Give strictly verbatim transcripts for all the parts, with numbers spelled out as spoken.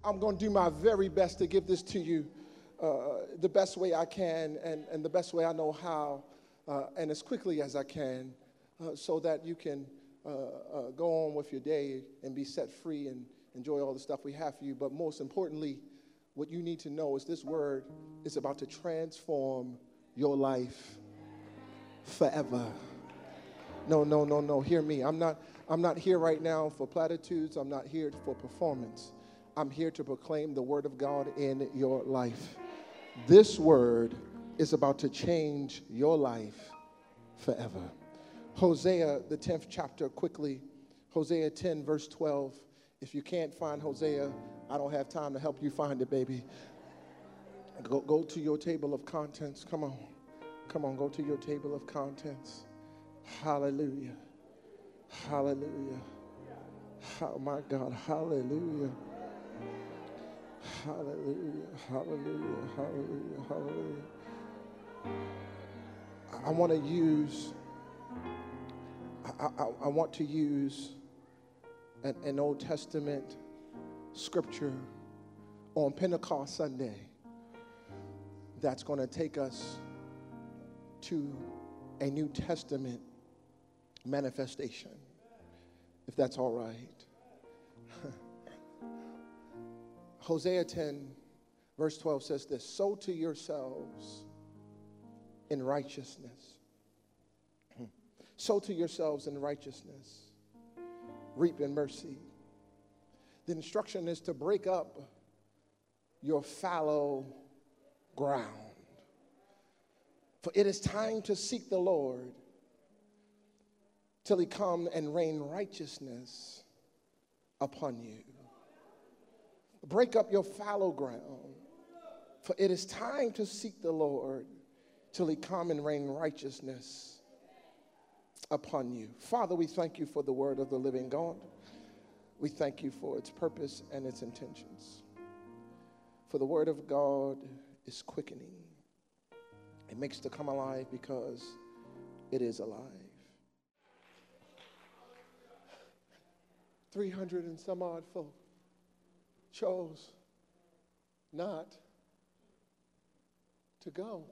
I'm going to do my very best to give this to you uh, the best way I can and, and the best way I know how uh, and as quickly as I can uh, so that you can uh, uh, go on with your day and be set free and enjoy all the stuff we have for you. But most importantly, what you need to know is this word is about to transform your life forever. No, no, no, no. Hear me. I'm not, I'm not here right now for platitudes. I'm not here for performance. I'm here to proclaim the word of God in your life. This word is about to change your life forever. Hosea, the tenth chapter, quickly. Hosea ten, verse twelve. If you can't find Hosea, I don't have time to help you find it, baby. Go, go to your table of contents. Come on. Come on, go to your table of contents. Hallelujah. Hallelujah. Oh, my God. Hallelujah. Hallelujah. Hallelujah. Hallelujah. Hallelujah. I want to use, I, I, I want to use an, an Old Testament scripture on Pentecost Sunday that's going to take us to a New Testament manifestation, if that's all right. Hosea ten, verse twelve says this: sow to yourselves in righteousness. Sow to yourselves in righteousness. Reap in mercy. The instruction is to break up your fallow ground. For it is time to seek the Lord till he come and rain righteousness upon you. Break up your fallow ground. For it is time to seek the Lord till he come and rain righteousness upon you. Father, we thank you for the word of the living God. We thank you for its purpose and its intentions. For the word of God is quickening. It makes to come alive because it is alive. three hundred and some odd folk chose not to go.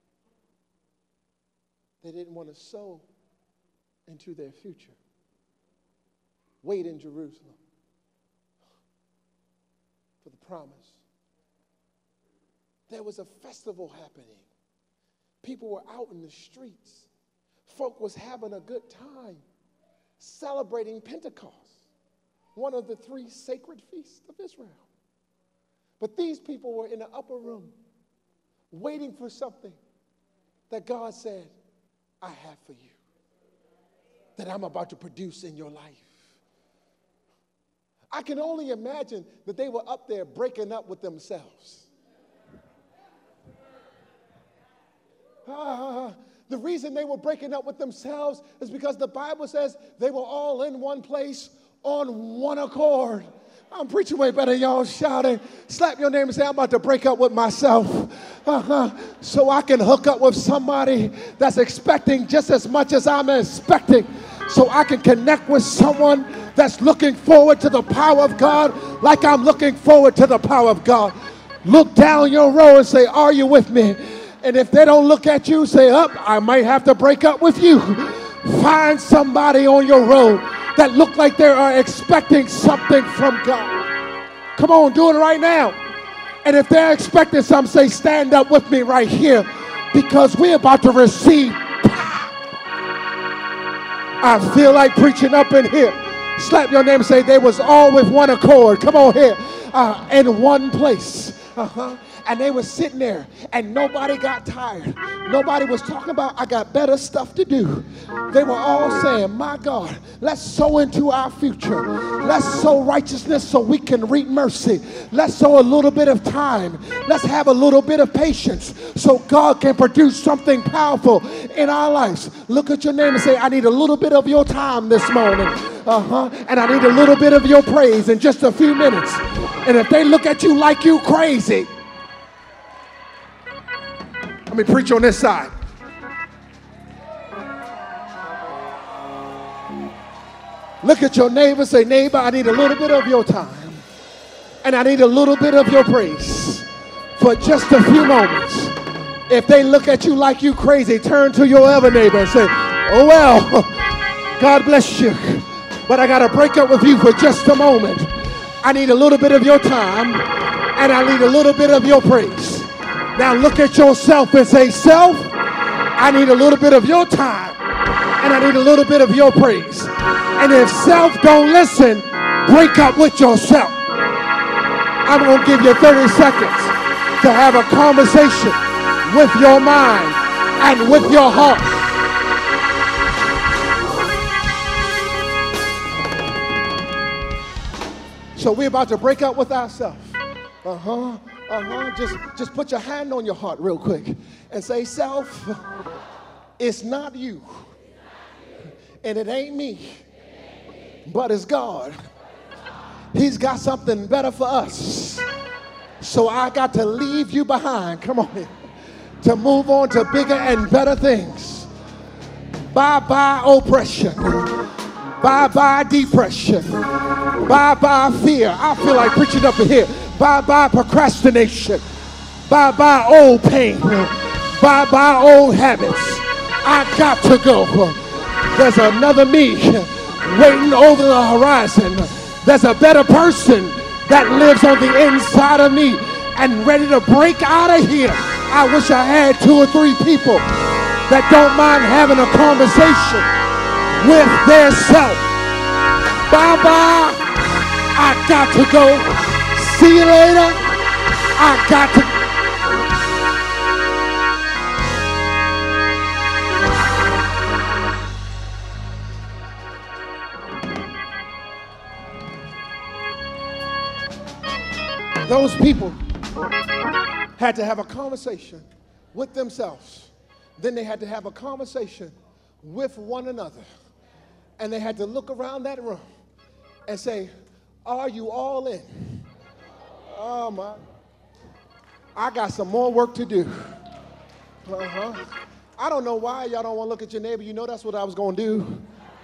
They didn't want to sow into their future. Wait in Jerusalem for the promise. There was a festival happening. People were out in the streets. Folk was having a good time celebrating Pentecost, one of the three sacred feasts of Israel. But these people were in the upper room waiting for something that God said, I have for you, that I'm about to produce in your life. I can only imagine that they were up there breaking up with themselves. Ah, the reason they were breaking up with themselves is because the Bible says they were all in one place on one accord. I'm preaching way better, y'all shouting. Slap your name and say, I'm about to break up with myself uh-huh. so I can hook up with somebody that's expecting just as much as I'm expecting, so I can connect with someone that's looking forward to the power of God like I'm looking forward to the power of God. Look down your row and say, are you with me? And if they don't look at you, say, up, I might have to break up with you. Find somebody on your road that look like they are expecting something from God. Come on, do it right now. And if they're expecting something, say, stand up with me right here, because we're about to receive power. I feel like preaching up in here. Slap your name and say, they was all with one accord. Come on here. Uh, in one place. Uh-huh. And they were sitting there and nobody got tired. Nobody was talking about, I got better stuff to do. They were all saying, my God, let's sow into our future. Let's sow righteousness so we can reap mercy. Let's sow a little bit of time. Let's have a little bit of patience so God can produce something powerful in our lives. Look at your name and say, I need a little bit of your time this morning. Uh-huh. And I need a little bit of your praise in just a few minutes. And if they look at you like you crazy, let me preach on this side. Look at your neighbor, say, neighbor, I need a little bit of your time. And I need a little bit of your praise for just a few moments. If they look at you like you crazy, turn to your other neighbor and say, oh well, God bless you, but I got to break up with you for just a moment. I need a little bit of your time, and I need a little bit of your praise. Now look at yourself and say, self, I need a little bit of your time, and I need a little bit of your praise. And if self don't listen, break up with yourself. I'm going to give you thirty seconds to have a conversation with your mind and with your heart. So we're about to break up with ourselves. Uh-huh, uh-huh. Just, just put your hand on your heart real quick and say, self, it's not you. And it ain't me. But it's God. He's got something better for us. So I got to leave you behind. Come on in. To move on to bigger and better things. Bye-bye oppression. Bye-bye depression. Bye-bye fear. I feel like preaching up in here. Bye-bye procrastination. Bye-bye old pain. Bye-bye old habits. I got to go. There's another me waiting over the horizon. There's a better person that lives on the inside of me and ready to break out of here. I wish I had two or three people that don't mind having a conversation with their self. Bye-bye. I got to go. See you later. I got to. Those people had to have a conversation with themselves. Then they had to have a conversation with one another. And they had to look around that room and say, are you all in? Oh my, I got some more work to do. Uh-huh. I don't know why y'all don't want to look at your neighbor. You know that's what I was going to do.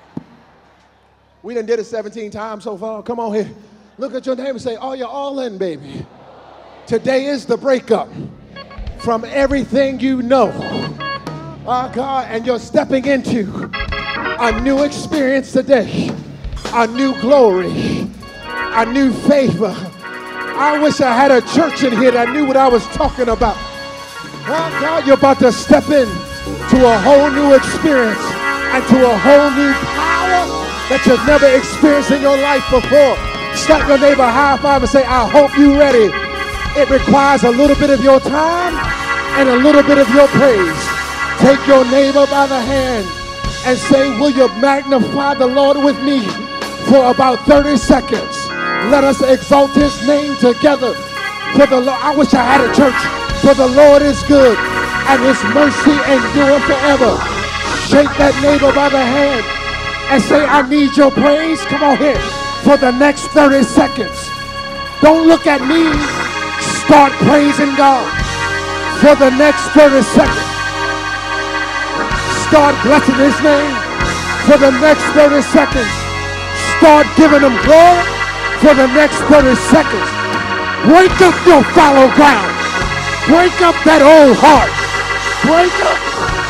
We done did it seventeen times so far. Come on here. Look at your neighbor and say, oh, you're all in, baby. Today is the breakup from everything you know. Oh, God, and you're stepping into a new experience today, a new glory, a new favor. I wish I had a church in here that knew what I was talking about. Oh, God, you're about to step in to a whole new experience and to a whole new power that you've never experienced in your life before. Slap your neighbor high five and say, I hope you're ready. It requires a little bit of your time and a little bit of your praise. Take your neighbor by the hand and say, will you magnify the Lord with me for about thirty seconds? Let us exalt his name together. For the Lord, I wish I had a church. For the Lord is good and his mercy endure forever. Shake that neighbor by the hand and say, I need your praise. Come on here. For the next thirty seconds. Don't look at me. Start praising God. For the next thirty seconds. Start blessing his name. For the next thirty seconds. Start giving him glory. For the next thirty seconds. Break up your fallow ground. Break up that old heart. Break up.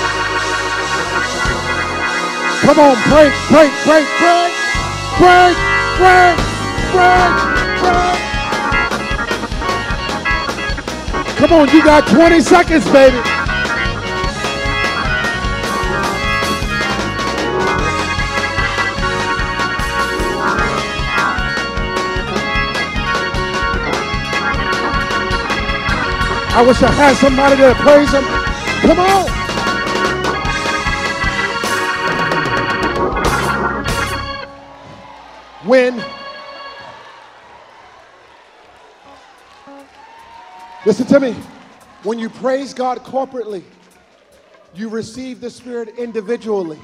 Come on, break, break, break, break. Break. Break, break, break. Come on, you got twenty seconds, baby. I wish I had somebody to praise him. Come on. When, listen to me, when you praise God corporately, you receive the Spirit individually.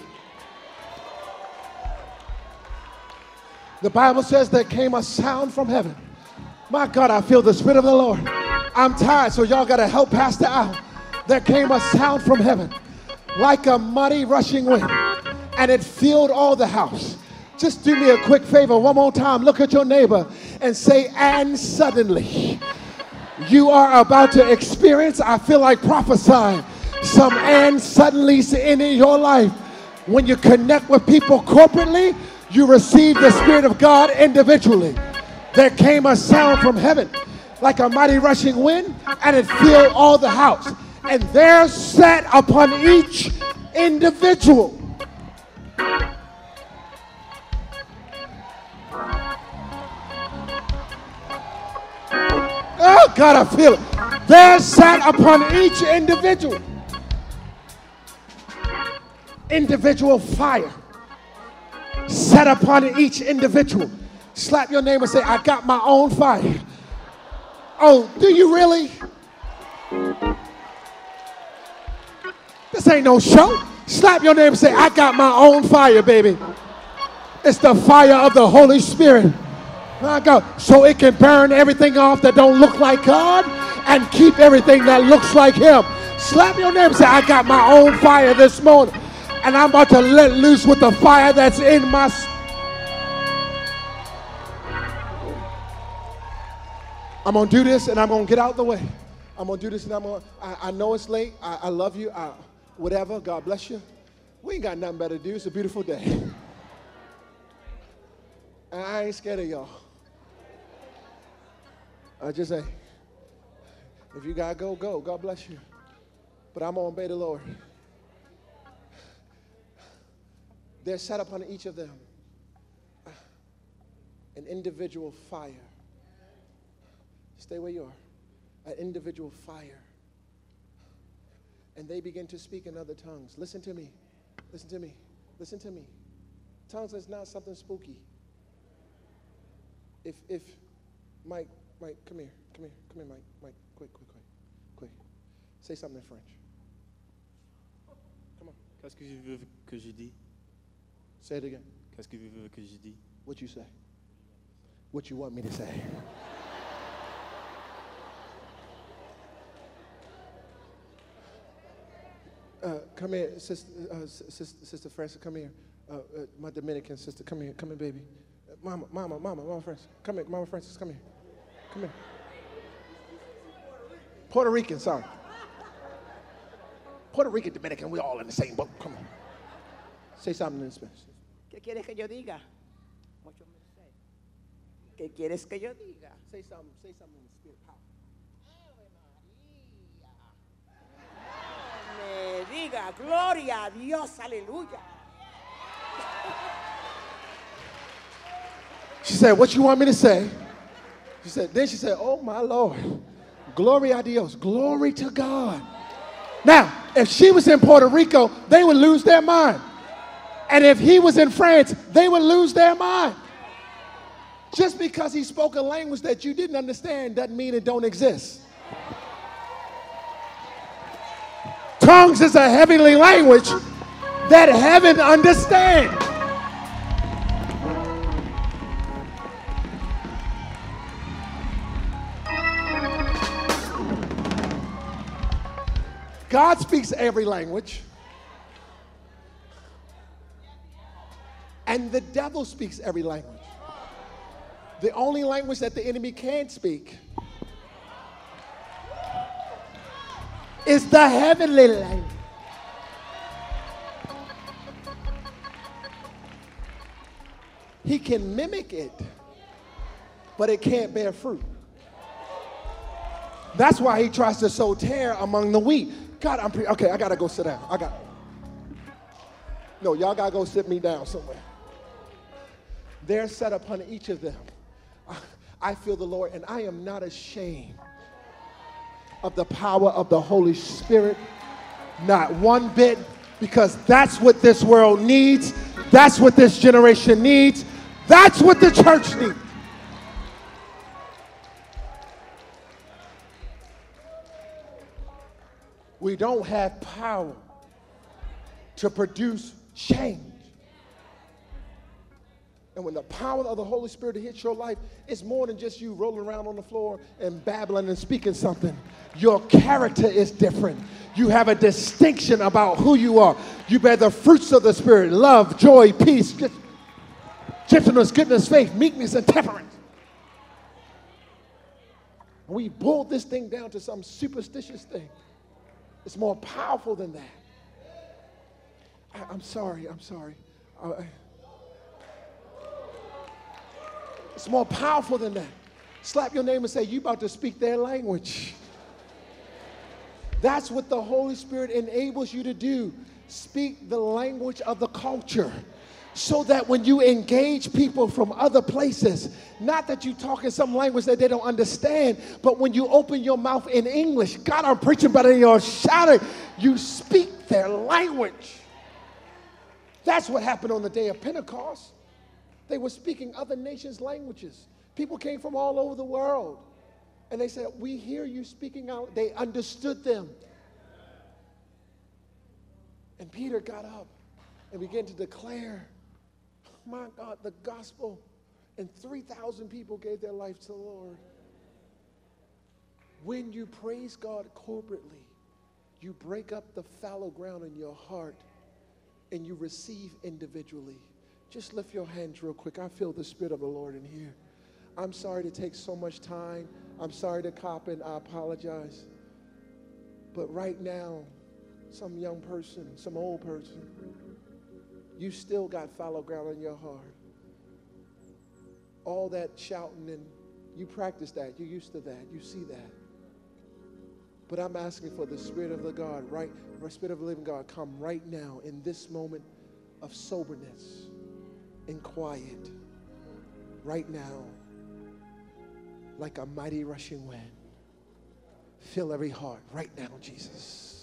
The Bible says there came a sound from heaven. My God, I feel the Spirit of the Lord. I'm tired, so y'all got to help Pastor out. There came a sound from heaven like a mighty rushing wind, and it filled all the house. Just do me a quick favor one more time. Look at your neighbor and say, and suddenly. You are about to experience, I feel like prophesying, some and suddenlies in your life. When you connect with people corporately, you receive the Spirit of God individually. There came a sound from heaven like a mighty rushing wind, and it filled all the house. And there sat upon each individual. Oh, God, I feel it. There sat upon each individual. Individual fire. Sat upon each individual. Slap your neighbor and say, I got my own fire. Oh, do you really? This ain't no show. Slap your neighbor and say, I got my own fire, baby. It's the fire of the Holy Spirit. My God. So it can burn everything off that don't look like God and keep everything that looks like him. Slap your neighbor and say, I got my own fire this morning. And I'm about to let loose with the fire that's in my spirit. I'm going to do this and I'm going to get out the way. I'm going to do this and I'm going to, I, I know it's late. I, I love you. I, whatever. God bless you. We ain't got nothing better to do. It's a beautiful day. And I ain't scared of y'all. I just say, if you got to go, go. God bless you. But I'm going to obey the Lord. They're set upon each of them an individual fire. Stay where you are. An individual fire. And they begin to speak in other tongues. Listen to me. Listen to me. Listen to me. Tongues is not something spooky. If, if, Mike, Mike, come here. Come here. Come here, Mike. Mike, quick, quick, quick. Quick. Say something in French. Come on. Qu'est-ce que je veux que je dis? Say it again. Qu'est-ce que tu veux que je dis? What you say? What you want me to say? Uh, come here, sister, uh, sister, sister Francis, come here. Uh, uh, my Dominican sister, come here, come here, baby. Uh, mama, mama, mama, mama Francis, come here, mama Francis, come here, come here. Puerto Rican, sorry. Puerto Rican, Dominican, we all in the same boat. Come on. Say something in Spanish. ¿Qué quieres que yo diga? What you want me to say? ¿Qué quieres que yo diga? Say something, say something in the spirit power. Me diga, gloria a Dios, aleluya. She said, what you want me to say? She said, then she said, oh my Lord, gloria a Dios, glory to God. Now, if she was in Puerto Rico, they would lose their mind. And if he was in France, they would lose their mind. Just because he spoke a language that you didn't understand doesn't mean it don't exist. Tongues is a heavenly language that heaven understands. God speaks every language. And the devil speaks every language. The only language that the enemy can't speak is the heavenly language. He can mimic it, but it can't bear fruit. That's why he tries to sow tear among the wheat. God, I'm pre- okay. I gotta go sit down. I got. No, y'all gotta go sit me down somewhere. They're set upon each of them. I feel the Lord, and I am not ashamed of the power of the Holy Spirit, not one bit, because that's what this world needs. That's what this generation needs. That's what the church needs. We don't have power to produce change. And when the power of the Holy Spirit hits your life, it's more than just you rolling around on the floor and babbling and speaking something. Your character is different. You have a distinction about who you are. You bear the fruits of the Spirit: love, joy, peace, gentleness, goodness, faith, meekness, and temperance. And we boiled this thing down to some superstitious thing. It's more powerful than that. I, I'm sorry, I'm sorry. I, I- it's more powerful than that. Slap your neighbor and say, you about to speak their language. That's what the Holy Spirit enables you to do. Speak the language of the culture. So that when you engage people from other places, not that you talk in some language that they don't understand, but when you open your mouth in English, God, I'm preaching better than you're shouting, you speak their language. That's what happened on the day of Pentecost. They were speaking other nations' languages. People came from all over the world. And they said, we hear you speaking out. They understood them. And Peter got up and began to declare, my God, the gospel. And three thousand people gave their life to the Lord. When you praise God corporately, you break up the fallow ground in your heart and you receive individually. Just lift your hands real quick. I feel the Spirit of the Lord in here. I'm sorry to take so much time. I'm sorry to cop it. I apologize. But right now, some young person, some old person, you still got fallow ground in your heart. All that shouting, and you practice that. You're used to that. You see that. But I'm asking for the Spirit of the God, right, the Spirit of the living God, come right now in this moment of soberness and quiet. Right now, like a mighty rushing wind. Fill every heart right now, Jesus.